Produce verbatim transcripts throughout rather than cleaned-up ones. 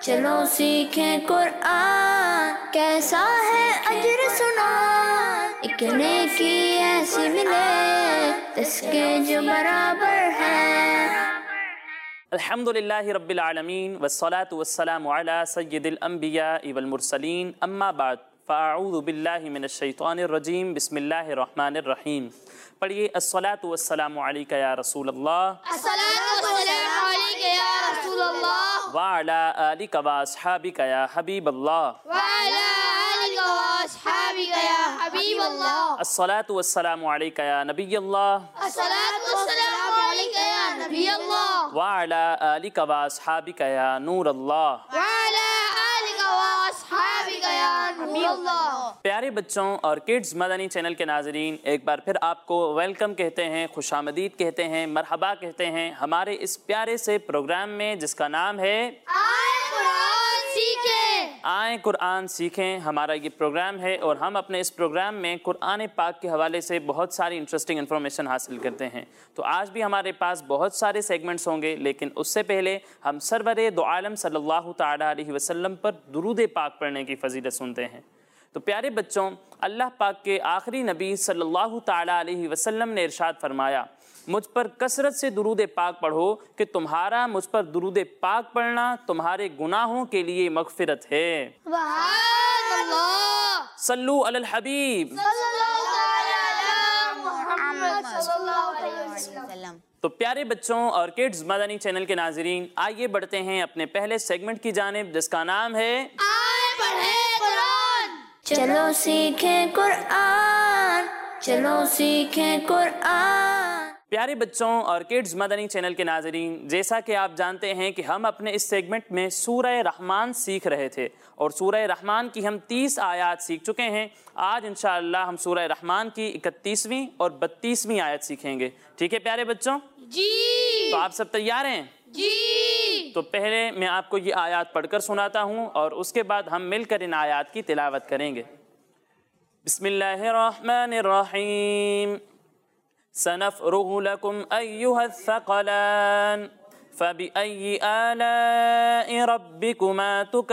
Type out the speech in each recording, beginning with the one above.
چلو سیکھیں قرآن، کیسا ہے اجر سنا، ایک نیکی ایسی ملے اس کے جو برابر ہے۔ الحمدللہ رب العالمین والصلاة والسلام علی سید الانبیاء والمرسلین، اما بعد فاعوذ باللہ من الشیطان الرجیم، بسم اللہ الرحمن الرحیم۔ پڑھیے الصلاة والسلام علیک یا رسول اللہ، الصلاة والسلام علیک یا رسول اللہ، وعلی آلک واصحابک یا حبیب اللہ، وعلی آلک واصحابک یا حبیب اللہ، الصلاة والسلام علیک یا نبی اللہ، الصلاة والسلام علیک یا نبی اللہ، وعلی آلک واصحابک یا نور اللہ۔ وعلی آلک واصحابک یا نور اللہ۔ پیارے بچوں اور کڈز مدنی چینل کے ناظرین، ایک بار پھر آپ کو ویلکم کہتے ہیں، خوش آمدید کہتے ہیں، مرحبا کہتے ہیں ہمارے اس پیارے سے پروگرام میں جس کا نام ہے آئیں قرآن سیکھیں، آئیں قرآن سیکھیں۔ ہمارا یہ پروگرام ہے اور ہم اپنے اس پروگرام میں قرآن پاک کے حوالے سے بہت ساری انٹرسٹنگ انفارمیشن حاصل کرتے ہیں۔ تو آج بھی ہمارے پاس بہت سارے سیگمنٹس ہوں گے، لیکن اس سے پہلے ہم سرور دو عالم صلی اللہ تعالیٰ علیہ وسلم پر درود پاک پڑھنے کی فضیلت سنتے ہیں۔ تو پیارے بچوں، اللہ پاک کے آخری نبی صلی اللہ تعالیٰ علیہ وسلم نے ارشاد فرمایا، مجھ پر کثرت سے درود پاک پڑھو کہ تمہارا مجھ پر درود پاک پڑھنا تمہارے گناہوں کے لیے مغفرت ہے۔ سبحان اللہ، صلو علی الحبیب۔ صلی اللہ علی محمد صلی اللہ علیہ وسلم۔ تو پیارے بچوں اور کڈز مدنی چینل کے ناظرین، آئیے بڑھتے ہیں اپنے پہلے سیگمنٹ کی جانب جس کا نام ہے آئیں پڑھیں قرآن۔ چلو سیکھیں قرآن، چلو سیکھیں قرآن۔ پیارے بچوں اور کڈز مدنی چینل کے ناظرین، جیسا کہ آپ جانتے ہیں کہ ہم اپنے اس سیگمنٹ میں سورہ رحمان سیکھ رہے تھے اور سورہ رحمان کی ہم تیس آیات سیکھ چکے ہیں۔ آج انشاءاللہ ہم سورہ رحمان کی اکتیسویں اور بتیسویں آیت سیکھیں گے، ٹھیک ہے پیارے بچوں؟ جی تو آپ سب تیار ہیں؟ جی۔ تو پہلے میں آپ کو یہ آیات پڑھ کر سناتا ہوں اور اس کے بعد ہم مل کر ان آیات کی تلاوت کریں گے۔ بسم اللہ الرحمن الرحیم، سنفرغ لکم ایہا الثقلان فبأی آلاء ربکما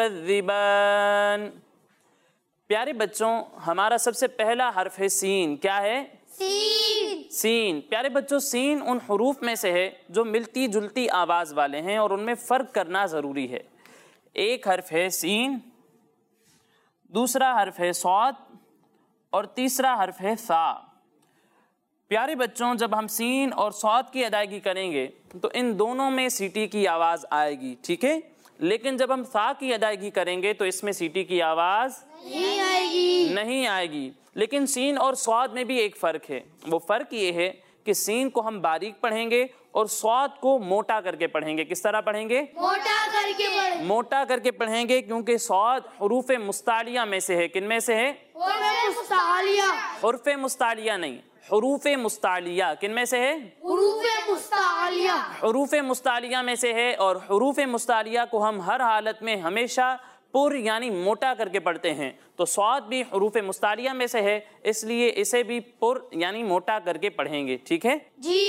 تکذبان۔ پیارے بچوں، ہمارا سب سے پہلا حرف ہے سین۔ کیا ہے؟ سین۔ سین۔ پیارے بچوں، سین ان حروف میں سے ہے جو ملتی جلتی آواز والے ہیں اور ان میں فرق کرنا ضروری ہے۔ ایک حرف ہے سین، دوسرا حرف ہے صاد اور تیسرا حرف ہے ثا۔ پیارے بچوں، جب ہم سین اور صاد کی ادائیگی کریں گے تو ان دونوں میں سیٹی کی آواز آئے گی، ٹھیک ہے؟ لیکن جب ہم ثا کی ادائیگی کریں گے تو اس میں سیٹی کی آواز نہیں آئے گی، نہیں آئے گی۔ لیکن سین اور صاد میں بھی ایک فرق ہے، وہ فرق یہ ہے کہ سین کو ہم باریک پڑھیں گے اور صاد کو موٹا کر کے پڑھیں گے۔ کس طرح پڑھیں گے؟ موٹا کر کے پڑھیں، موٹا کر کے پڑھیں گے، کیونکہ صاد حروف مستعلیہ میں سے ہے۔ کن میں سے ہے؟ حروف مستعلیہ، حروف مستعلیہ نہیں، حروف مستعلیہ۔ کن میں سے ہے؟ حروف مستعلیہ، حروف مستعلیہ میں سے ہے، اور حروف مستعلیہ کو ہم ہر حالت میں ہمیشہ پر یعنی موٹا کر کے پڑھتے ہیں۔ تو صاد بھی حروف مستعلیہ میں سے ہے، اس لیے اسے بھی پر یعنی موٹا کر کے پڑھیں گے، ٹھیک ہے؟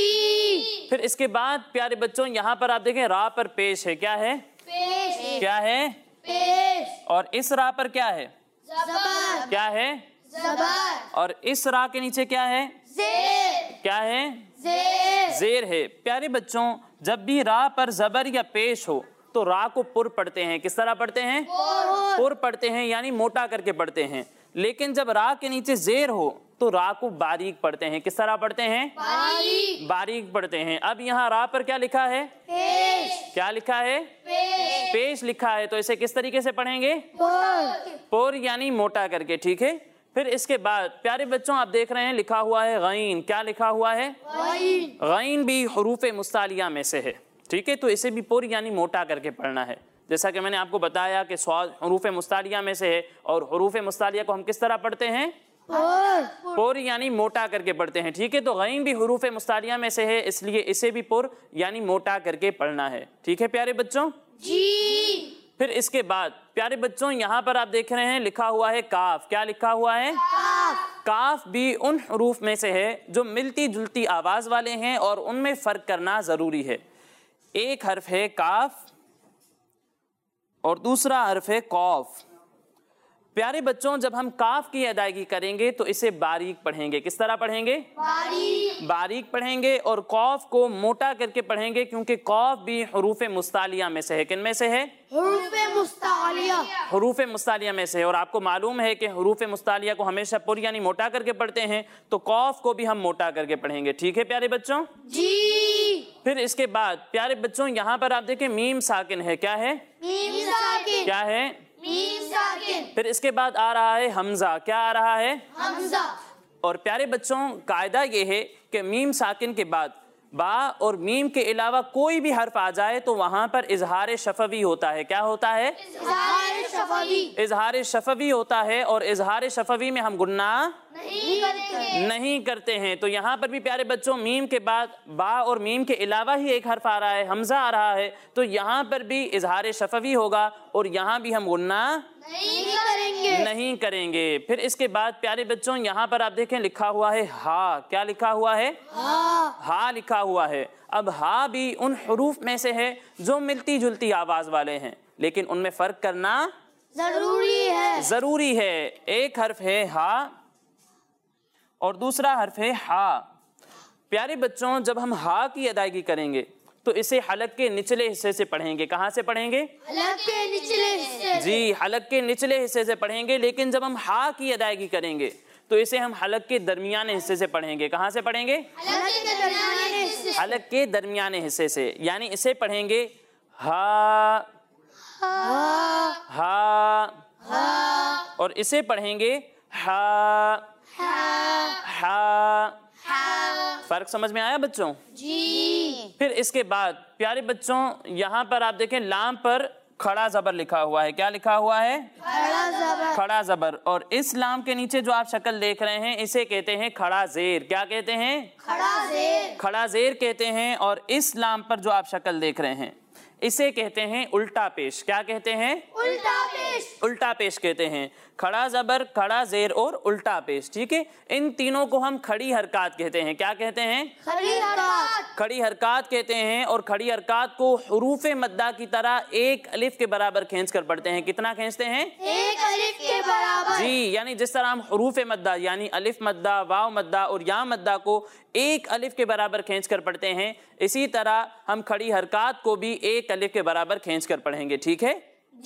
جی۔ پھر اس کے بعد پیارے بچوں یہاں پر آپ دیکھیں را پر پیش ہے۔ کیا ہے؟ پیش، کیا ہے؟ پیش، اور اس را پر کیا ہے؟ زبر، کیا ہے؟ زبر، اور اس را کے نیچے کیا ہے؟ زیر، کیا ہے؟ زیر، زیر ہے۔ پیارے بچوں، جب بھی را پر زبر یا پیش ہو تو را کو پر پڑھتے ہیں۔ کس طرح پڑھتے ہیں؟ پر پڑھتے ہیں، یعنی موٹا کر کے پڑھتے ہیں۔ لیکن جب را کے نیچے زیر ہو تو را کو باریک پڑھتے ہیں۔ کس طرح پڑھتے ہیں؟ باریک، باریک پڑھتے ہیں۔ اب یہاں را پر کیا لکھا ہے؟ پیش، کیا لکھا ہے؟ پیش، پیش لکھا ہے، تو اسے کس طریقے سے پڑھیں گے؟ پر، پر یعنی موٹا کر کے، ٹھیک ہے؟ پھر اس کے بعد پیارے بچوں آپ دیکھ رہے ہیں لکھا ہوا ہے غین۔ کیا لکھا ہوا ہے؟ غین، غین بھی حروف مستعلیہ میں سے ہے، ٹھیک ہے؟ تو اسے بھی پر یعنی موٹا کر کے پڑھنا ہے۔ جیسا کہ میں نے آپ کو بتایا کہ صاد حروف مستعلیہ میں سے ہے، اور حروف مستعلیہ کو ہم کس طرح پڑھتے ہیں؟ پر، پر یعنی موٹا کر کے پڑھتے ہیں، ٹھیک ہے؟ تو غین بھی حروف مستعلیہ میں سے ہے، اس لیے اسے بھی پر یعنی موٹا کر کے پڑھنا ہے، ٹھیک ہے پیارے بچوں؟ جی۔ پھر اس کے بعد پیارے بچوں یہاں پر آپ دیکھ رہے ہیں لکھا ہوا ہے کاف۔ کیا لکھا ہوا ہے؟ کاف، کاف بھی ان حروف میں سے ہے جو ملتی جلتی آواز والے ہیں اور ان میں فرق کرنا ضروری ہے۔ ایک حرف ہے کاف اور دوسرا حرف ہے قاف۔ پیارے بچوں جب ہم کاف کی ادائیگی کریں گے تو اسے باریک پڑھیں گے۔ کس طرح پڑھیں گے؟ باریک باریک پڑھیں گے، اور قاف کو موٹا کر کے پڑھیں گے، کیونکہ قاف بھی حروف مستعلیہ میں سے ہے۔ کن میں سے ہے؟ حروف مستعلیہ حروف مستعلیہ میں سے ہے، اور آپ کو معلوم ہے کہ حروف مستعلیہ کو ہمیشہ پر یعنی موٹا کر کے پڑھتے ہیں، تو قاف کو بھی ہم موٹا کر کے پڑھیں گے۔ ٹھیک ہے پیارے بچوں؟ جی۔ پھر اس کے بعد پیارے بچوں یہاں پر آپ دیکھیں میم ساکن ہے۔ کیا ہے؟ میم ساکن۔ کیا ہے؟ میم ساکن۔ پھر اس کے بعد آ رہا ہے حمزہ۔ کیا آ رہا ہے؟ حمزہ۔ اور پیارے بچوں قاعدہ یہ ہے کہ میم ساکن کے بعد با اور میم کے علاوہ کوئی بھی حرف آ جائے تو وہاں پر اظہار شفوی ہوتا ہے۔ کیا ہوتا ہے؟ اظہار شفوی۔ اظہار شفوی ہوتا ہے، اور اظہار شفوی میں ہم گناہ نہیں کرتے نہیں کرتے ہیں۔ تو یہاں پر بھی پیارے بچوں میم کے بعد با اور میم کے علاوہ ہی ایک حرف آ رہا ہے، حمزہ آ رہا ہے، تو یہاں پر بھی اظہار شفوی ہوگا، اور یہاں بھی ہم گناہ نہیں کریں گے نہیں کریں گے۔ پھر اس کے بعد پیارے بچوں یہاں پر آپ دیکھیں لکھا ہوا ہے ہا۔ کیا لکھا ہوا ہے؟ ہاں۔ ہا لکھا ہوا ہے۔ اب ہا بھی ان حروف میں سے ہے جو ملتی جلتی آواز والے ہیں، لیکن ان میں فرق کرنا ضروری ہے ضروری ہے۔ ایک حرف ہے ہا اور دوسرا حرف ہے ہا۔ پیارے بچوں جب ہم ہا کی ادائیگی کریں گے تو اسے حلق کے نچلے حصے سے پڑھیں گے۔ کہاں سے پڑھیں گے؟ حلق کے نچلے حصے۔ جی حلق کے نچلے حصے سے پڑھیں گے، لیکن جب ہم ہا کی ادائیگی کریں گے تو اسے ہم حلق کے درمیانے حصے سے پڑھیں گے۔ کہاں سے پڑھیں گے؟ حلق کے درمیانے حصے۔ حلق کے درمیانے حصے سے، یعنی اسے پڑھیں گے ہا ہا، اور اسے پڑھیں گے ہا ہا۔ فرق سمجھ میں آیا بچوں؟ جی۔ پھر اس کے بعد پیارے بچوں یہاں پر آپ دیکھیں لام پر کھڑا زبر لکھا ہوا ہے۔ کیا لکھا ہوا ہے؟ کھڑا زبر۔ کھڑا زبر، اور اس لام کے نیچے جو آپ شکل دیکھ رہے ہیں اسے کہتے ہیں کھڑا زیر۔ کیا کہتے ہیں؟ کھڑا زیر۔ کھڑا زیر کہتے ہیں، اور اس لام پر جو آپ شکل دیکھ رہے ہیں اسے کہتے ہیں الٹا پیش۔ کیا کہتے ہیں؟ الٹا پیش۔ الٹا پیش کہتے ہیں۔ کھڑا زبر، کھڑا زیر اور الٹا پیش، ٹھیک ہے؟ ان تینوں کو ہم کھڑی حرکات کہتے ہیں۔ کیا کہتے ہیں؟ کھڑی حرکات۔ کھڑی حرکات کہتے ہیں، اور کھڑی حرکات کو حروف مدہ کی طرح ایک الف کے برابر کھینچ کر پڑھتے ہیں۔ کتنا کھینچتے ہیں؟ ایک الف کے برابر۔ جی، یعنی جس طرح ہم حروف مدہ یعنی الف مدہ، واو مدہ اور یا مدہ کو ایک الف کے برابر کھینچ کر پڑھتے ہیں، اسی طرح ہم کھڑی حرکات کو بھی ایک الف کے برابر کھینچ کر پڑھیں گے۔ ٹھیک ہے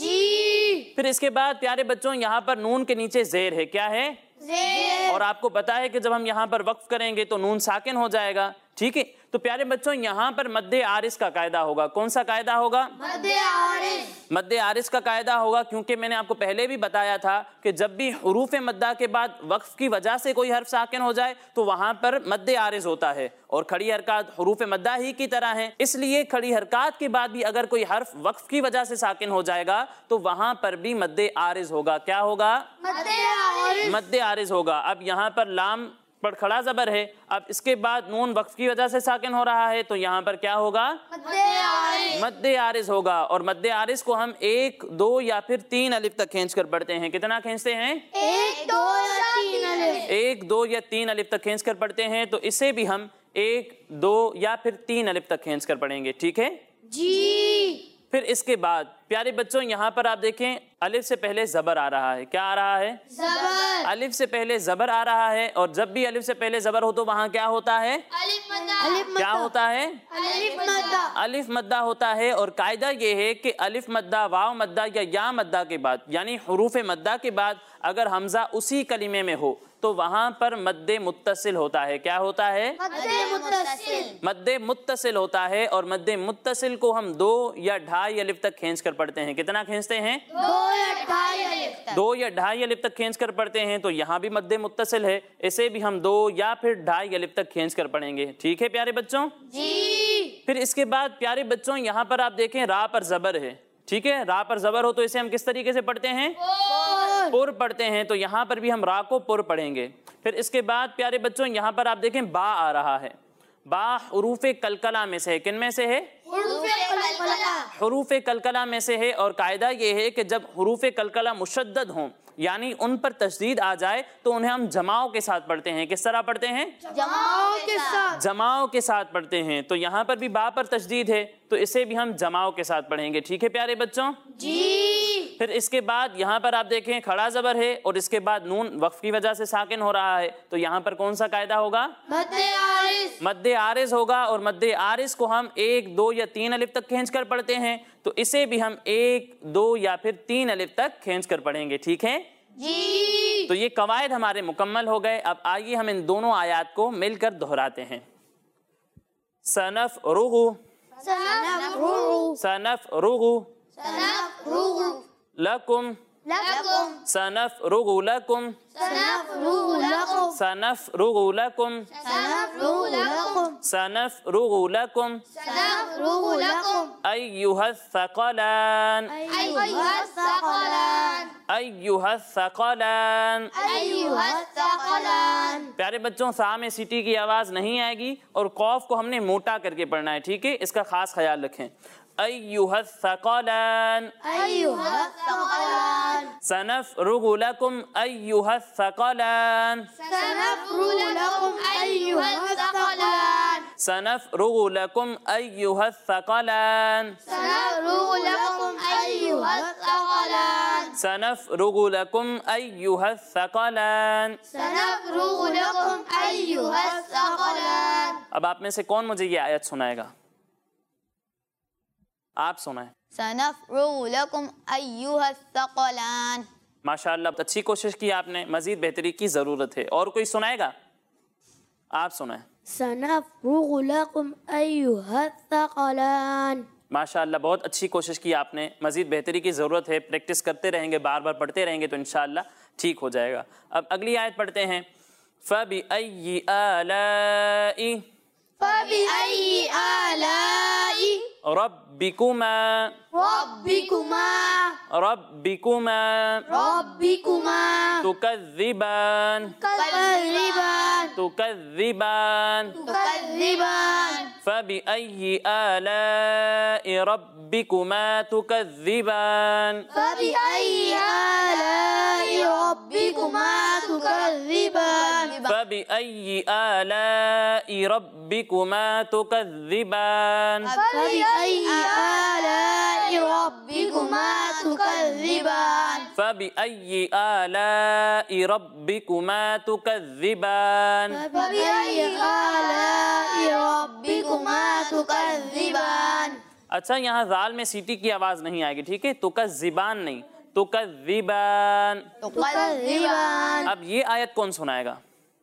جی۔ پھر اس کے بعد پیارے بچوں یہاں پر نون کے نیچے زیر ہے۔ کیا ہے؟ زیر۔ اور آپ کو پتا ہے کہ جب ہم یہاں پر وقف کریں گے تو نون ساکن ہو جائے گا، ٹھیک ہے؟ تو پیارے بچوں یہاں پر مد عارض کا قاعدہ ہوگا۔ کون سا قاعدہ ہوگا؟ مد عارض۔ مد عارض کا قاعدہ ہوگا، کیونکہ میں نے آپ کو پہلے بھی بتایا تھا کہ جب بھی حروف مدہ کے بعد وقف کی وجہ سے کوئی حرف ساکن ہو جائے تو وہاں پر مد عارض ہوتا ہے، اور کھڑی حرکات حروف مدہ ہی کی طرح ہیں، اس لیے کھڑی حرکات کے بعد بھی اگر کوئی حرف وقف کی وجہ سے ساکن ہو جائے گا تو وہاں پر بھی مد عارض ہوگا۔ کیا ہوگا؟ مد عارض۔ مد عارض ہوگا۔ اب یہاں پر لام پر کھڑا زبر ہے، اب اس کے بعد نون وقف کی وجہ سے ساکن ہو رہا ہے، تو یہاں پر کیا ہوگا؟ مد عارض۔ مد عارض ہوگا، اور مد عارض کو ہم ایک دو یا پھر تین الف تک کھینچ کر پڑھتے ہیں۔ کتنا کھینچتے ہیں؟ ایک دو یا تین الف۔ ایک دو یا تین الف تک کھینچ کر پڑھتے ہیں، تو اسے بھی ہم ایک دو یا پھر تین الف تک کھینچ کر پڑھیں گے۔ ٹھیک ہے جی۔ پھر اس کے بعد پیارے بچوں یہاں پر آپ دیکھیں الف سے پہلے زبر آ رہا ہے۔ کیا آ رہا ہے؟ زبر۔ الف سے پہلے زبر آ رہا ہے، اور جب بھی الف سے پہلے زبر ہو تو وہاں کیا ہوتا ہے؟ الف مدہ۔ الف کیا ہوتا ہے؟ الف مدہ۔ الف مدہ ہوتا ہے، اور قاعدہ یہ ہے کہ الف مدہ، واو مدہ یا یا مدہ کے بعد یعنی حروف مدہ کے بعد اگر حمزہ اسی کلمے میں ہو تو وہاں پر مد متصل ہوتا ہے۔ کیا ہوتا ہے؟ مد متصل۔ مد متصل ہوتا ہے، اور مد متصل کو ہم دو یا ڈھائی الف تک کھینچ کر پڑھتے ہیں۔ کتنا کھینچتے ہیں؟ دو یا ڈھائی الف تک۔ دو یا ڈھائی الف تک کھینچ کر پڑھتے ہیں، تو یہاں بھی مد متصل ہے، اسے بھی ہم دو یا پھر ڈھائی الف تک کھینچ کر پڑھیں گے۔ ٹھیک ہے پیارے بچوں؟ جی۔ پھر اس کے بعد پیارے بچوں یہاں پر آپ دیکھیں را پر زبر ہے، ٹھیک ہے؟ را پر زبر ہو تو اسے ہم کس طریقے سے پڑھتے ہیں؟ پر پڑھتے ہیں، تو یہاں پر بھی ہم را کو پر پڑھیں گے۔ پھر اس کے بعد پیارے بچوں یہاں پر آپ دیکھیں با آ رہا ہے۔ با حروف کلکلہ میں سے ہے۔ کن میں سے ہے؟ حروف قلقلہ۔ حروف کلکلہ میں سے ہے، اور قاعدہ یہ ہے کہ جب حروف کلکلہ مشدد ہوں یعنی ان پر تشدید آ جائے تو انہیں ہم جماؤں کے ساتھ پڑھتے ہیں. کس طرح پڑھتے ہیں؟ جماؤں کے ساتھ. جماؤں کے ساتھ پڑھتے ہیں. تو یہاں پر بھی با پر تشدید ہے تو اسے بھی ہم جماؤں کے ساتھ پڑھیں گے. ٹھیک ہے پیارے بچوں؟ جی. پھر اس کے بعد یہاں پر آپ دیکھیں کھڑا زبر ہے اور اس کے بعد نون وقف کی وجہ سے ساکن ہو رہا ہے تو یہاں پر کون سا قاعدہ ہوگا؟ مد عارض. مد عارض ہوگا. اور مد عارض کو ہم ایک دو یا تین الف تک کھینچ کر پڑھتے ہیں تو اسے بھی ہم ایک دو یا پھر تین الف تک کھینچ کر پڑھیں گے. ٹھیک ہے جی. تو یہ قواعد ہمارے مکمل ہو گئے. اب آئیے ہم ان دونوں آیات کو مل کر دہراتے ہیں. سنفرغ سنفرغ سنفرغ سنفرغ لکم لکم سنفرغ لکم سنفرغ لکم سنفرغ لکم سنفرغ لکم سنفرغ لکم سنفرغ لکم ایہا الثقلان ایہا الثقلان ایہا الثقلان ایہا الثقلان. پیارے بچوں سا میں سیٹی کی آواز نہیں آئے گی اور قوف کو ہم نے موٹا کر کے پڑھنا ہے. ٹھیک ہے اس کا خاص خیال رکھیں. ایہا الثقلان ایہا الثقلان سنفرغ لکم ایہا الثقلان سنفرغ لکم ایہا الثقلان سنفرغ لکم ایہا الثقلان سنفرغ لکم ایہا الثقلان سنفرغ لکم ایہا الثقلان سنفرغ لکم ایہا الثقلان. اب آپ میں سے کون مجھے یہ آیت سنائے گا؟ آپ سنائیں. سنفرغ لکم ایہا الثقلان. ماشاءاللہ اچھی کوشش کی آپ نے. مزید بہتری کی ضرورت ہے. اور کوئی سنائے گا؟ آپ سنائیں. سنفرغ لکم ایہا الثقلان. ماشاءاللہ بہت اچھی کوشش کی آپ نے. مزید بہتری کی ضرورت ہے. پریکٹس کرتے رہیں گے بار بار پڑھتے رہیں گے تو انشاءاللہ ٹھیک ہو جائے گا. اب اگلی آیت پڑھتے ہیں. فَبِأَيِّ آلَاءِ فَبِأَيِّ آلَاءِ رَبِّكُمَا رَبِّكُمَا رَبِّكُمَا رَبِّكُمَا تُكَذِّبَانِ تُكَذِّبَانِ تُكَذِّبَانِ تُكَذِّبَانِ فَبِأَيِّ آلَاءِ رَبِّكُمَا تُكَذِّبَانِ فَبِأَيِّ آلَاءِ رَبِّكُمَا تُكَذِّبَانِ فَبِأَيِّ آلَاءِ رَبِّكُمَا تُكَذِّبَانِ فَبِأَيِّ آلَاءِ رَبِّكُمَا تُكَذِّبَانِ فَبِأَيِّ آلَاءِ رَبِّكُمَا تُكَذِّبَانِ فَبِأَيِّ آلَاءِ رَبِّكُمَا تُكَذِّبَانِ. اچھا یہاں ذال میں سیٹی کی آواز نہیں آئے گی. ٹھیک ہے تُكَذِّبَان نہیں تُكَذِّبَان. تُكَذِّبَانِ. اب یہ آیت کون سنائے گا؟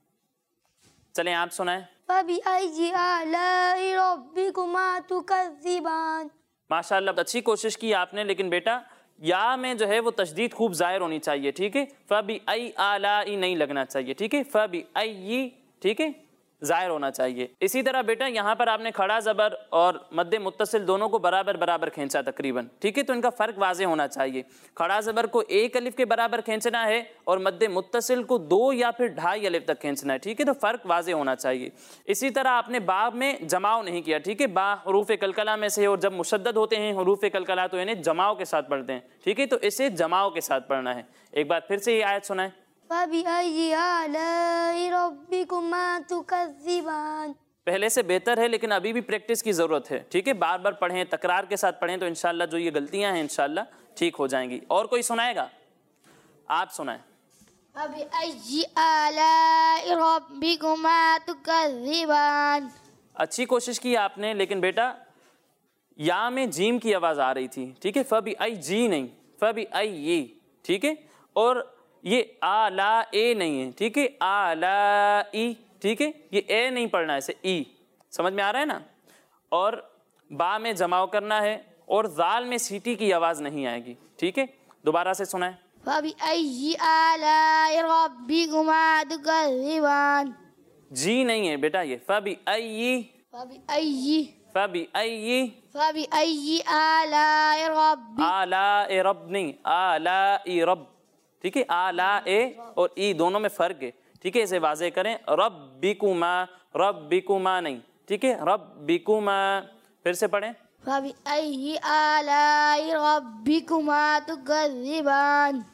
چلیں آپ سنائیں. فَبِأَيِّ آلَاءِ رَبِّكُمَا تُكَذِّبَانِ. ماشاءاللہ اچھی کوشش کی آپ نے. لیکن بیٹا یا میں جو ہے وہ تشدید خوب ظاہر ہونی چاہیے. ٹھیک ہے فَبِأَيِّ آلَاءِ نہیں لگنا چاہیے. ٹھیک ہے فَبِأَيِّ ٹھیک ہے ظاہر ہونا چاہیے. اسی طرح بیٹا یہاں پر آپ نے کھڑا زبر اور مد متصل دونوں کو برابر برابر کھینچا تقریباً. ٹھیک ہے تو ان کا فرق واضح ہونا چاہیے. کھڑا زبر کو ایک الف کے برابر کھینچنا ہے اور مد متصل کو دو یا پھر ڈھائی الف تک کھینچنا ہے. ٹھیک ہے تو فرق واضح ہونا چاہیے. اسی طرح آپ نے با میں جماؤ نہیں کیا. ٹھیک ہے با حروف کلکلہ میں سے اور جب مشدد ہوتے ہیں حروف کلکلہ تو انہیں جماؤ کے ساتھ پڑھتے ہیں. ٹھیک ہے تو اسے جماؤ کے ساتھ پڑھنا ہے. ایک بار پھر سے یہ آیت سنائیں. فَبِأَيِّ آلَاءِ رَبِّكُمَا تُكَذِّبَانِ. پہلے سے بہتر ہے لیکن ابھی بھی پریکٹس کی ضرورت ہے. ٹھیک ہے بار بار پڑھیں تکرار کے ساتھ پڑھیں تو انشاءاللہ جو یہ غلطیاں ہیں انشاءاللہ ٹھیک ہو جائیں گی. اور کوئی سنائے گا؟ آپ سنائیں. فَبِأَيِّ آلَاءِ رَبِّكُمَا تُكَذِّبَانِ. اچھی کوشش کی آپ نے لیکن بیٹا یا میں جیم کی آواز آ رہی تھی. ٹھیک ہے فَبِأَيِّ نہیں فَبِأَيِّ. ٹھیک ہے اور یہ آلا اے نہیں ہے. ٹھیک ہے آلا ای. ٹھیک ہے یہ اے نہیں پڑھنا ہے اسے ای. سمجھ میں آ رہا ہے نا. اور با میں جماؤ کرنا ہے اور ذال میں سیٹی کی آواز نہیں آئے گی. ٹھیک ہے دوبارہ سے سنائیں. فَبِأَيِّ آلَاءِ رَبِّكُمَا تُكَذِّبَانِ. جی نہیں ہے بیٹا یہ فَبِأَيِّ فَبِأَيِّ فَبِأَيِّ فَبِأَيِّ آلَاءِ رَبِّ آلاء رب نہیں آلاء رب. ٹھیک ہے آلاء اور ای دونوں میں فرق ہے. ٹھیک ہے اسے واضح کریں. ربکما ربکما نہیں. ٹھیک ہے ربکما. پھر سے پڑھیں. فَبِأَيِّ آلَاءِ رَبِّكُمَا تُكَذِّبَانِ.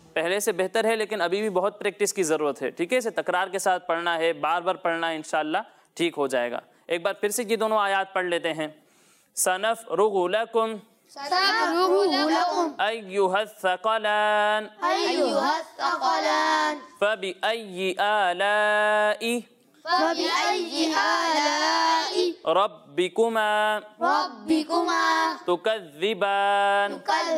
پہلے سے بہتر ہے لیکن ابھی بھی بہت پریکٹس کی ضرورت ہے، ٹھیک ہے؟ اسے تکرار کے ساتھ پڑھنا ہے، بار بار پڑھنا ہے، انشاءاللہ ٹھیک ہو جائے گا۔ ایک بار پھر سے یہ دونوں آیات پڑھ لیتے ہیں۔ سنفرغ لکم ایھا الثقلان أيها الثقلان فبأي آلاء فبأي آلاء ربكما ربكما تكذبان۔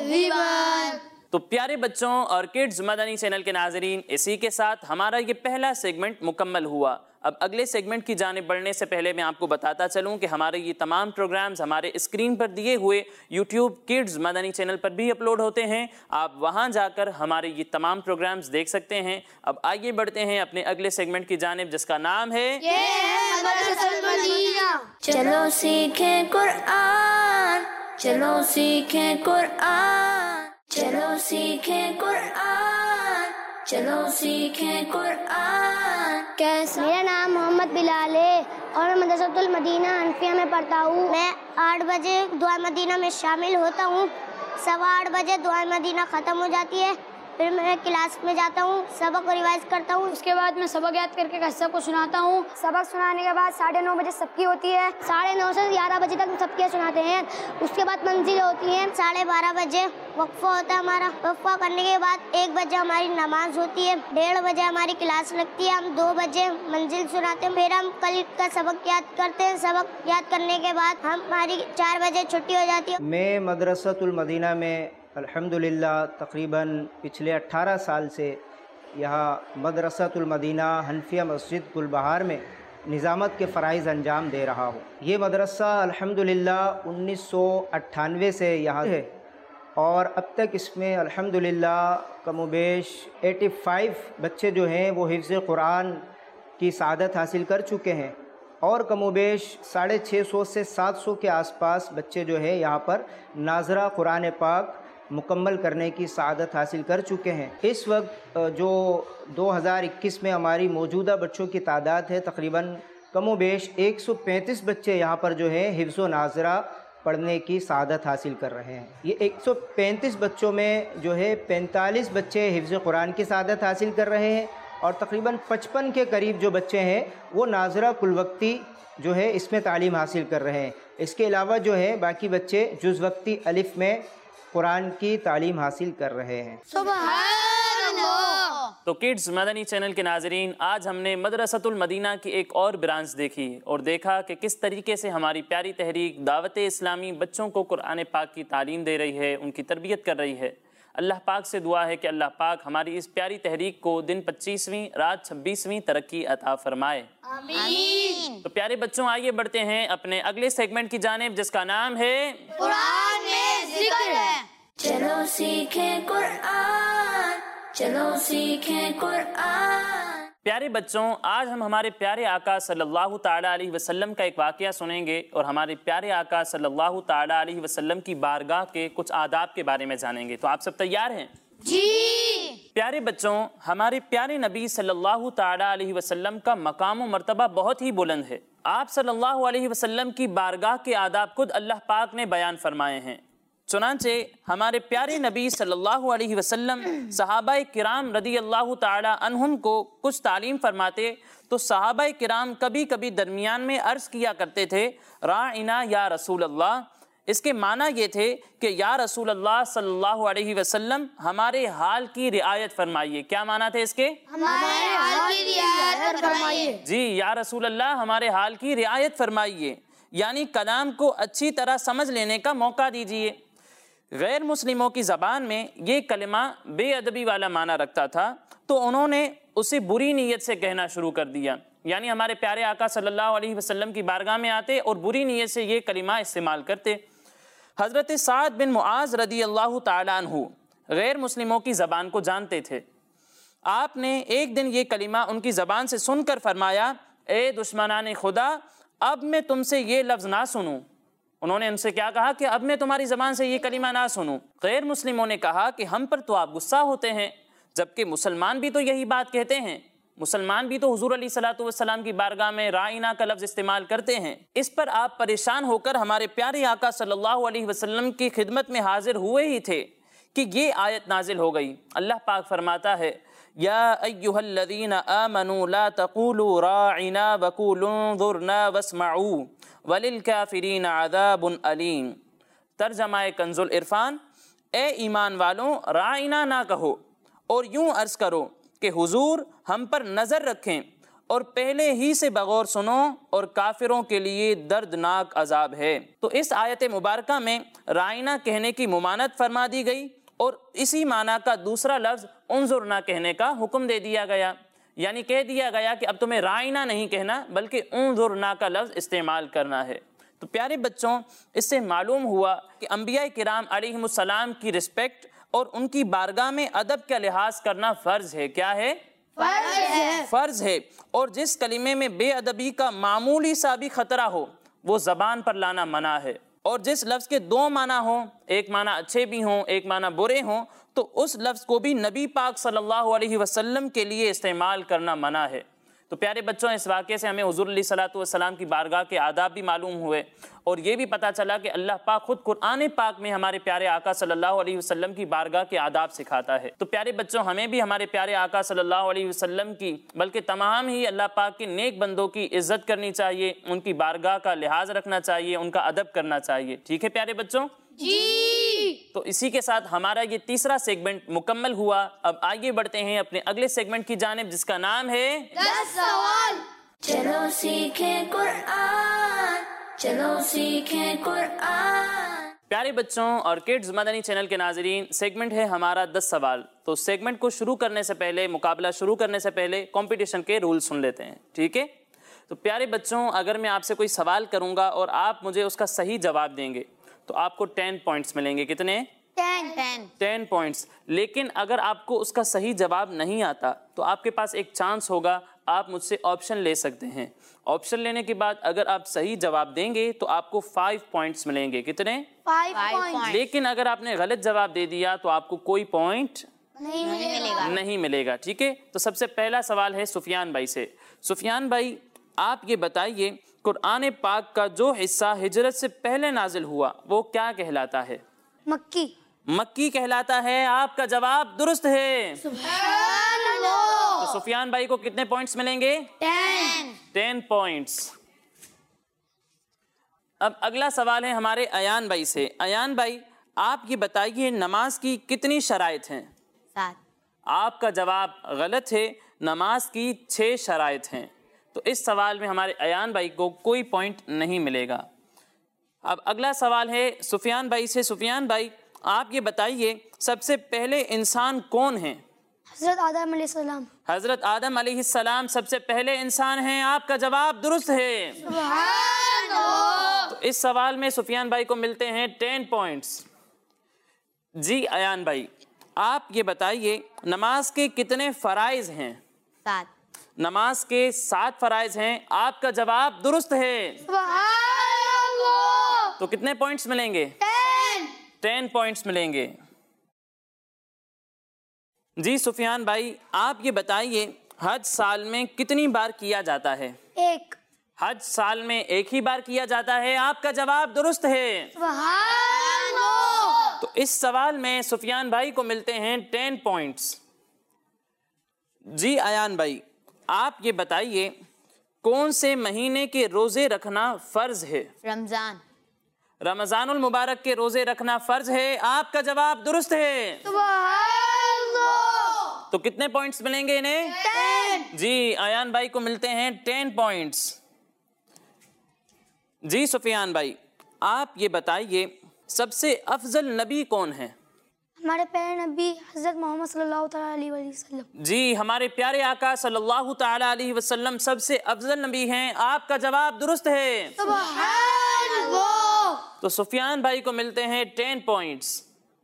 تكذبان۔ تو پیارے بچوں اور کڈز مدنی چینل کے ناظرین، اسی کے ساتھ ہمارا یہ پہلا سیگمنٹ مکمل ہوا۔ اب اگلے سیگمنٹ کی جانب بڑھنے سے پہلے میں آپ کو بتاتا چلوں کہ ہمارے یہ تمام پروگرامز ہمارے اسکرین پر دیے ہوئے یوٹیوب کڈز مدنی چینل پر بھی اپلوڈ ہوتے ہیں، آپ وہاں جا کر ہمارے یہ تمام پروگرامز دیکھ سکتے ہیں۔ اب آئیے بڑھتے ہیں اپنے اگلے سیگمنٹ کی جانب جس کا نام ہے یہ ہے مدرسۃ المدینہ۔ چلو سیکھیں قرآن، چلو سیکھیں قرآن، چلو سیکھیں قرآن، چلو سیکھیں قرآن۔ کیسا؟ میرا نام محمد بلال ہے اور میں مدرسۃ المدینہ حنفیہ میں پڑھتا ہوں۔ میں آٹھ بجے دعا مدینہ میں شامل ہوتا ہوں، سوا آٹھ بجے دعا مدینہ ختم ہو جاتی ہے، پھر میں کلاس میں جاتا ہوں، سبق کو ریوائز کرتا ہوں، اس کے بعد میں سبق یاد کر کے سب کو سناتا ہوں۔ سبق سنانے کے بعد ساڑھے نو بجے سب کی ہوتی ہے، ساڑھے نو سے گیارہ بجے تک سب کی سناتے ہیں۔ اس کے بعد منزل ہوتی ہے، ساڑھے بارہ بجے وقفہ ہوتا ہے ہمارا، وقفہ کرنے کے بعد ایک بجے ہماری نماز ہوتی ہے، ڈیڑھ بجے ہماری کلاس لگتی ہے، ہم دو بجے منزل سناتے ہیں، پھر ہم کل کا سبق یاد کرتے ہیں، سبق یاد کرنے کے بعد ہماری چار بجے چھٹی ہو جاتی ہے۔ میں مدرسۃ المدینہ میں الحمدللہ تقریباً پچھلے اٹھارہ سال سے یہاں مدرسۃ المدینہ حنفیہ مسجد گلبہار میں نظامت کے فرائض انجام دے رہا ہوں۔ یہ مدرسہ الحمدللہ انیس سو اٹھانوے سے یہاں ہے اور اب تک اس میں الحمدللہ کم و بیش ایٹی فائیو بچے جو ہیں وہ حفظ قرآن کی سعادت حاصل کر چکے ہیں اور کم و بیش ساڑھے چھ سو سے سات سو کے آس پاس بچے جو ہے یہاں پر ناظرہ قرآن پاک مکمل کرنے کی سعادت حاصل کر چکے ہیں۔ اس وقت جو دو ہزار اکیس میں ہماری موجودہ بچوں کی تعداد ہے تقریباً کم و بیش ایک سو پینتیس بچے یہاں پر جو ہے حفظ و ناظرہ پڑھنے کی سعادت حاصل کر رہے ہیں۔ یہ ایک سو پینتیس بچوں میں جو ہے پینتالیس بچے حفظ قرآن کی سعادت حاصل کر رہے ہیں اور تقریباً پچپن کے قریب جو بچے ہیں وہ ناظرہ کل وقتی جو ہے اس میں تعلیم حاصل کر رہے ہیں۔ اس کے علاوہ جو ہے باقی بچے جز وقتی الف میں قرآن کی تعلیم حاصل کر رہے ہیں۔ سبحان اللہ۔ تو کڈز مدنی چینل کے ناظرین، آج ہم نے مدرسۃ المدینہ کی ایک اور برانچ دیکھی اور دیکھا کہ کس طریقے سے ہماری پیاری تحریک دعوت اسلامی بچوں کو قرآن پاک کی تعلیم دے رہی ہے، ان کی تربیت کر رہی ہے۔ اللہ پاک سے دعا ہے کہ اللہ پاک ہماری اس پیاری تحریک کو دن پچیسویں رات چھبیسویں ترقی عطا فرمائے، آمین۔ تو پیارے بچوں آئیے بڑھتے ہیں اپنے اگلے سیگمنٹ کی جانب جس کا نام ہے قرآن میں ذکر ہے۔ چلو سیکھیں قرآن، چلو سیکھیں قرآن۔ پیارے بچوں، آج ہم ہمارے پیارے آقا صلی اللہ تعالیٰ علیہ وسلم کا ایک واقعہ سنیں گے اور ہمارے پیارے آقا صلی اللہ تعالیٰ علیہ وسلم کی بارگاہ کے کچھ آداب کے بارے میں جانیں گے۔ تو آپ سب تیار ہیں؟ جی۔ پیارے بچوں، ہمارے پیارے نبی صلی اللہ تعالیٰ علیہ وسلم کا مقام و مرتبہ بہت ہی بلند ہے۔ آپ صلی اللہ علیہ وسلم کی بارگاہ کے آداب خود اللہ پاک نے بیان فرمائے ہیں۔ چنانچہ ہمارے پیارے نبی صلی اللہ علیہ وسلم صحابہ کرام رضی اللہ تعالی عنہم کو کچھ تعلیم فرماتے تو صحابہ کرام کبھی کبھی درمیان میں عرض کیا کرتے تھے راعنا یا رسول اللہ۔ اس کے معنی یہ تھے کہ یا رسول اللہ صلی اللہ علیہ وسلم ہمارے حال کی رعایت فرمائیے۔ کیا معنی تھے اس کے؟ ہمارے حال کی رعایت فرمائیے۔ جی، یا رسول اللہ ہمارے حال کی رعایت فرمائیے، یعنی کلام کو اچھی طرح سمجھ لینے کا موقع دیجیے۔ غیر مسلموں کی زبان میں یہ کلمہ بے ادبی والا معنی رکھتا تھا تو انہوں نے اسے بری نیت سے کہنا شروع کر دیا، یعنی ہمارے پیارے آقا صلی اللہ علیہ وسلم کی بارگاہ میں آتے اور بری نیت سے یہ کلمہ استعمال کرتے۔ حضرت سعد بن معاذ رضی اللہ تعالیٰ عنہ غیر مسلموں کی زبان کو جانتے تھے۔ آپ نے ایک دن یہ کلمہ ان کی زبان سے سن کر فرمایا اے دشمنان خدا، اب میں تم سے یہ لفظ نہ سنوں۔ انہوں نے ان سے کیا کہا کہ اب میں تمہاری زبان سے یہ کلمہ نہ سنوں۔ غیر مسلموں نے کہا کہ ہم پر تو آپ غصہ ہوتے ہیں، جبکہ مسلمان بھی تو یہی بات کہتے ہیں، مسلمان بھی تو حضور علیہ الصلوۃ والسلام کی بارگاہ میں رائنا کا لفظ استعمال کرتے ہیں۔ اس پر آپ پریشان ہو کر ہمارے پیارے آقا صلی اللہ علیہ وسلم کی خدمت میں حاضر ہوئے ہی تھے کہ یہ آیت نازل ہو گئی۔ اللہ پاک فرماتا ہے یا ایھا الذین آمنوا لا تقولوا راعنا وقولوا انظرنا واسمعوا وللکافرین عذاب علیم۔ ترجمہ کنز العرفان، اے ایمان والوں راعنا نہ کہو اور یوں عرض کرو کہ حضور ہم پر نظر رکھیں اور پہلے ہی سے بغور سنو اور کافروں کے لیے دردناک عذاب ہے۔ تو اس آیت مبارکہ میں رائنا کہنے کی ممانعت فرما دی گئی اور اسی معنی کا دوسرا لفظ انظرنا کہنے کا حکم دے دیا گیا، یعنی کہہ دیا گیا کہ اب تمہیں رائنا نہیں کہنا بلکہ انظرنا کا لفظ استعمال کرنا ہے۔ تو پیارے بچوں، اس سے معلوم ہوا کہ انبیاء کرام علیہم السلام کی رسپیکٹ اور ان کی بارگاہ میں ادب کا لحاظ کرنا فرض ہے۔ کیا ہے؟ فرض ہے۔ فرض ہے، اور جس کلمے میں بے ادبی کا معمولی سا بھی خطرہ ہو وہ زبان پر لانا منع ہے، اور جس لفظ کے دو معنی ہوں، ایک معنی اچھے بھی ہوں ایک معنی برے ہوں، تو اس لفظ کو بھی نبی پاک صلی اللہ علیہ وسلم کے لیے استعمال کرنا منع ہے۔ تو پیارے بچوں، اس واقعے سے ہمیں حضور علیہ الصلوۃ والسلام کی بارگاہ کے آداب بھی معلوم ہوئے، اور یہ بھی پتہ چلا کہ اللہ پاک خود قرآن پاک میں ہمارے پیارے آقا صلی اللہ علیہ وسلم کی بارگاہ کے آداب سکھاتا ہے۔ تو پیارے بچوں، ہمیں بھی ہمارے پیارے آقا صلی اللہ علیہ وسلم کی بلکہ تمام ہی اللہ پاک کے نیک بندوں کی عزت کرنی چاہیے، ان کی بارگاہ کا لحاظ رکھنا چاہیے، ان کا ادب کرنا چاہیے۔ ٹھیک ہے پیارے بچوں؟ جی۔ تو اسی کے ساتھ ہمارا یہ تیسرا سیگمنٹ مکمل ہوا۔ اب آگے بڑھتے ہیں اپنے اگلے سیگمنٹ کی جانب، جس کا نام ہے دس سوال۔ چلو سیکھیں قرآن، چلو سیکھیں قرآن۔ پیارے بچوں اور کڈز مدنی چینل کے ناظرین، سیگمنٹ ہے ہمارا دس سوال۔ تو سیگمنٹ کو شروع کرنے سے پہلے، مقابلہ شروع کرنے سے پہلے کمپٹیشن کے رول سن لیتے ہیں، ٹھیک ہے؟ تو پیارے بچوں، اگر میں آپ سے کوئی سوال کروں گا اور آپ مجھے اس کا صحیح جواب دیں گے تو آپ کو ٹین پوائنٹس ملیں گے۔ کتنے؟ Ten ten ten points. لیکن اگر آپ کو اس کا صحیح جواب نہیں آتا تو آپ کے پاس ایک چانس ہوگا، آپ مجھ سے آپشن لے سکتے ہیں۔ آپشن لینے کے بعد اگر آپ صحیح جواب دیں گے تو آپ کو فائیو پوائنٹس ملیں گے۔ کتنے؟ Five Five point points. لیکن اگر آپ نے غلط جواب دے دیا تو آپ کو کوئی پوائنٹ نہیں ملے ملے گا۔ نہیں ملے گا، ٹھیک ہے؟ تو سب سے پہلا سوال ہے سفیان بھائی سے۔ سفیان بھائی، آپ یہ بتائیے قرآن پاک کا جو حصہ ہجرت سے پہلے نازل ہوا وہ کیا کہلاتا ہے؟ مکی۔ مکی کہلاتا ہے۔ آپ کا جواب درست ہے۔ سبحان اللہ۔ تو سفیان بھائی کو کتنے پوائنٹس ملیں گے؟ ٹین۔ Ten points. اب اگلا سوال ہے ہمارے ایان بھائی سے۔ ایان بھائی، آپ یہ بتائیے نماز کی کتنی شرائط ہیں؟ سات۔ آپ کا جواب غلط ہے، نماز کی چھ شرائط ہیں۔ تو اس سوال میں ہمارے ایان بھائی کو کوئی پوائنٹ نہیں ملے گا۔ اب اگلا سوال ہے سفیان بھائی سے۔ سفیان بھائی، آپ یہ بتائیے سب سے پہلے انسان کون ہیں؟ حضرت آدم علیہ السلام۔ حضرت آدم علیہ السلام سب سے پہلے انسان ہیں۔ آپ کا جواب درست ہے۔ سبحان اللہ۔ تو اس سوال میں سفیان بھائی کو ملتے ہیں ٹین پوائنٹس۔ جی ایان بھائی، آپ یہ بتائیے نماز کے کتنے فرائض ہیں؟ سات۔ نماز کے سات فرائض ہیں۔ آپ کا جواب درست ہے۔ سبحان اللہ۔ تو کتنے پوائنٹس ملیں گے؟ ٹین۔ ٹین پوائنٹس ملیں گے۔ جی سفیان بھائی، آپ یہ بتائیے حج سال میں کتنی بار کیا جاتا ہے؟ ایک۔ حج سال میں ایک ہی بار کیا جاتا ہے۔ آپ کا جواب درست ہے۔ سبحان اللہ۔ تو اس سوال میں سفیان بھائی کو ملتے ہیں ٹین پوائنٹس۔ جی ایان بھائی، آپ یہ بتائیے کون سے مہینے کے روزے رکھنا فرض ہے؟ رمضان۔ رمضان المبارک کے روزے رکھنا فرض ہے۔ آپ کا جواب درست ہے۔ سبحان اللہ۔ تو کتنے پوائنٹس ملیں گے انہیں؟ ٹین۔ جی ایان بھائی کو ملتے ہیں ٹین پوائنٹس۔ جی سفیان بھائی، آپ یہ بتائیے سب سے افضل نبی کون ہے؟ ہمارے پیارے نبی حضرت محمد صلی اللہ تعالیٰ علیہ وسلم۔ جی ہمارے پیارے آقا صلی اللہ تعالیٰ علیہ وسلم سب سے افضل نبی ہیں۔ آپ کا جواب درست ہے۔ سبحان اللہ۔ تو سفیان بھائی کو ملتے ہیں ٹین پوائنٹس۔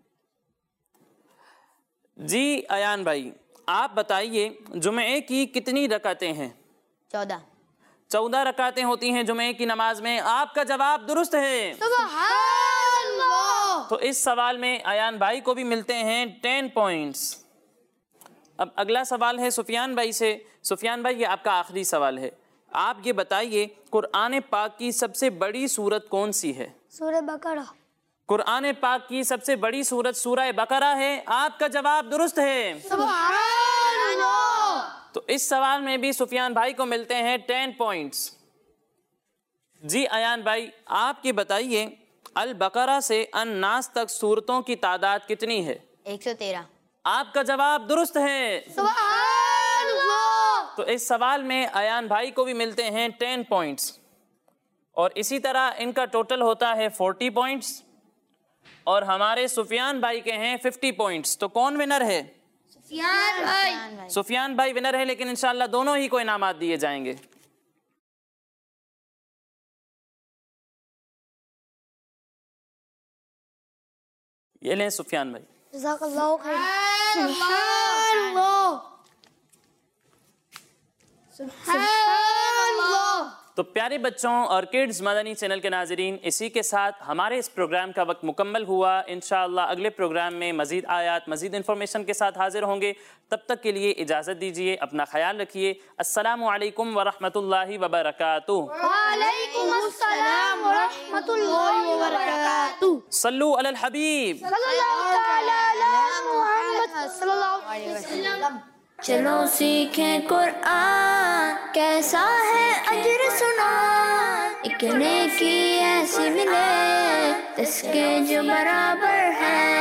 جی ایان بھائی، آپ بتائیے جمعے کی کتنی رکعتیں ہیں؟ چودہ۔ چودہ رکعتیں ہوتی ہیں جمعے کی نماز میں۔ آپ کا جواب درست ہے۔ سبحان اللہ۔ تو اس سوال میں ایان بھائی کو بھی ملتے ہیں ٹین پوائنٹس۔ اب اگلا سوال ہے سفیان بھائی سے۔ سفیان بھائی، یہ آپ کا آخری سوال ہے۔ آپ یہ بتائیے قرآن پاک کی سب سے بڑی سورت کون سی ہے؟ سورہ بقرہ۔ قرآن پاک کی سب سے بڑی سورت سورہ بقرہ ہے. آپ کا جواب درست ہے. سبحان اللہ. تو اس سوال میں بھی سفیان بھائی کو ملتے ہیں ٹین پوائنٹس. جی ایان بھائی آپ کی بتائیے البقرہ سے الناس تک سورتوں کی تعداد کتنی ہے؟ ایک سو تیرہ. آپ کا جواب درست ہے. سبحان اللہ. تو اس سوال میں ایان بھائی کو بھی ملتے ہیں ٹین پوائنٹس اور اسی طرح ان کا ٹوٹل ہوتا ہے فورٹی پوائنٹس اور ہمارے سفیان بھائی کے ہیں ففٹی پوائنٹس. تو کون ونر ہے؟ سفیان بھائی. سفیان بھائی ونر ہے لیکن انشاءاللہ دونوں ہی کو انعامات دیے جائیں گے. یہ لیں سفیان بھائی. جزاک اللہ خیر. سبحان اللہ. سبحان اللہ. تو پیارے بچوں اور کڈز مدنی چینل کے ناظرین، اسی کے ساتھ ہمارے اس پروگرام کا وقت مکمل ہوا. انشاءاللہ اگلے پروگرام میں مزید آیات مزید انفارمیشن کے ساتھ حاضر ہوں گے. تب تک کے لیے اجازت دیجیے. اپنا خیال رکھیے. السلام علیکم ورحمۃ اللہ وبرکاتہ. وعلیکم السلام ورحمۃ اللہ وبرکاتہ. صلو علی الحبیب. صلی اللہ تعالی علی محمد صلی اللہ علیہ وسلم. چلو سیکھیں قرآن کیسا ہے اجر سنا، ایک نیکی ایسی ملے جس کے جو برابر ہے.